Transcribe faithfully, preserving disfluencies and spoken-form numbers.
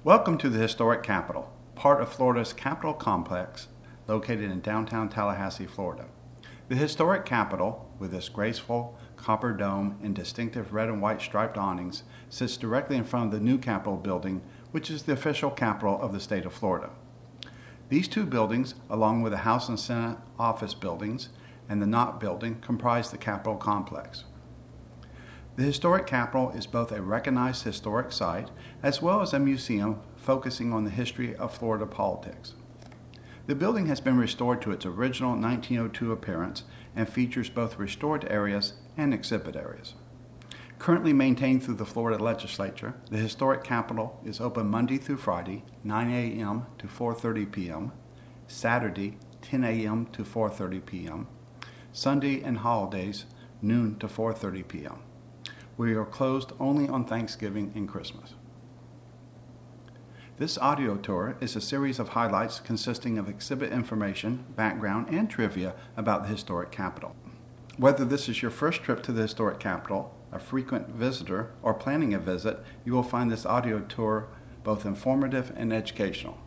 Welcome to the Historic Capitol, part of Florida's Capitol Complex, located in downtown Tallahassee, Florida. The Historic Capitol, with its graceful copper dome and distinctive red and white striped awnings, sits directly in front of the new Capitol building, which is the official capital of the state of Florida. These two buildings, along with the House and Senate office buildings and the Knott Building, comprise the Capitol Complex. The Historic Capitol is both a recognized historic site as well as a museum focusing on the history of Florida politics. The building has been restored to its original nineteen oh two appearance and features both restored areas and exhibit areas. Currently maintained through the Florida Legislature, the Historic Capitol is open Monday through Friday, nine a.m. to four thirty p.m., Saturday, ten a.m. to four thirty p.m., Sunday and holidays, noon to four thirty p.m. We are closed only on Thanksgiving and Christmas. This audio tour is a series of highlights consisting of exhibit information, background, and trivia about the Historic Capitol. Whether this is your first trip to the Historic Capitol, a frequent visitor, or planning a visit, you will find this audio tour both informative and educational.